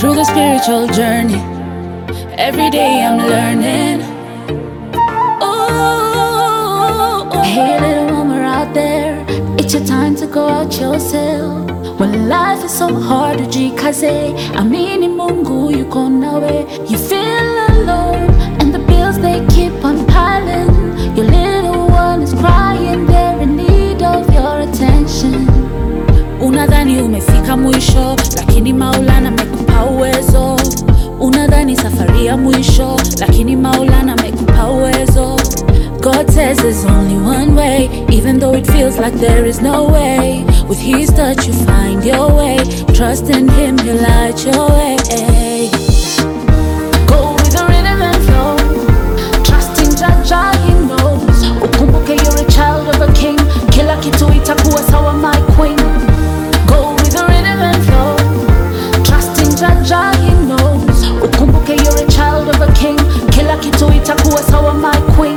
Through the spiritual journey, every day I'm learning. Oh, hey little woman out there, it's your time to go out yourself. When life is so hard, ujikaze, amini Mungu yuko nawe. You feel alone and the bills they keep on piling. Your little one is crying, they're in need of your attention. Unadhani umefika mwisho, lakini Maulana amekupa uwezo. Unadhani safari ya mwisho, lakini Maulana amekupa uwezo. God says there's only one way, even though it feels like there is no way. With His touch you find your way. Trust in Him, He'll light your way. Go with the rhythm and flow. Trust in Jah, He knows. Ukumbuke you're a child of a king. Kila kitu itakuwa sawa, my queen. Go with the rhythm and flow. Trust in Jah, He knows. Ukumbuke you're a child of a king. Kila kitu itakuwa sawa, my queen.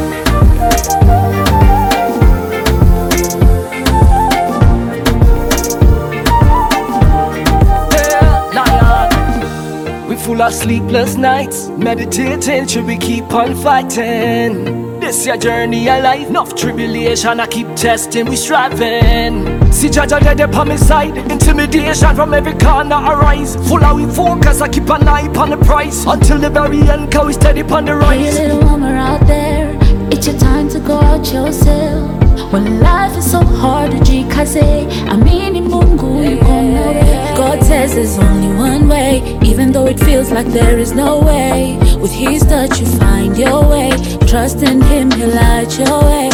Full of sleepless nights, meditating, should we keep on fighting? This your journey of life, enough tribulation, I keep testing, we striving. See Jaja dead upon my side, intimidation from every corner arise. Full of we focus, I keep an eye upon the price. Until the very end, cause we steady upon the rise. Hey little woman out there, it's your time to go out yourself. When life is so hard, ujikaze, amini Mungu yuko nawe. God says there's only one way, even though it feels like there is no way. With His touch you find your way. Trust in Him, He'll light your way.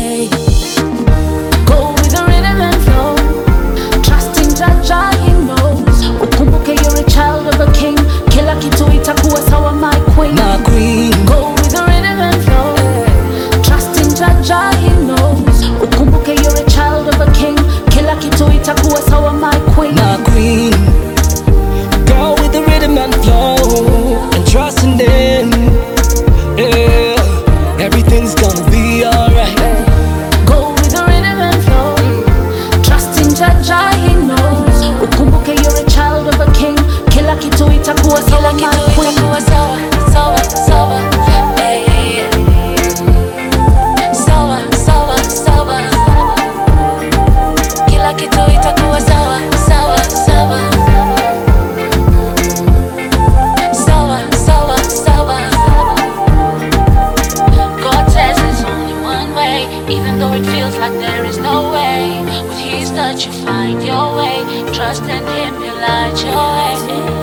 Go with the rhythm and flow. Trust in Jah, He knows. Ukumbuke you're a child of a king. Kila kitu itakuwa sawa, my queen. My queen. Go with the rhythm and flow. Trust in Jah, He knows. Ukumbuke you're a child of a king. Kila kitu itakuwa sawa, my queen. My queen. Go with the rhythm and flow, and trust in them. Yeah, everything's gonna be alright. Go with the rhythm and flow. Trust in Jah, He knows. Ukumbuke you're a child of a king. Kila kitu itakuwa sawa, my queen. Sawa, sawa, sawa. Hey. Sawa, sawa, sawa. Kila kitu itakuwa sawa, sawa, sawa. Sawa, sawa, sawa. God says there's only one way, even though it feels like there is no way. With His touch you find your way. Trust in Him, He'll light your way.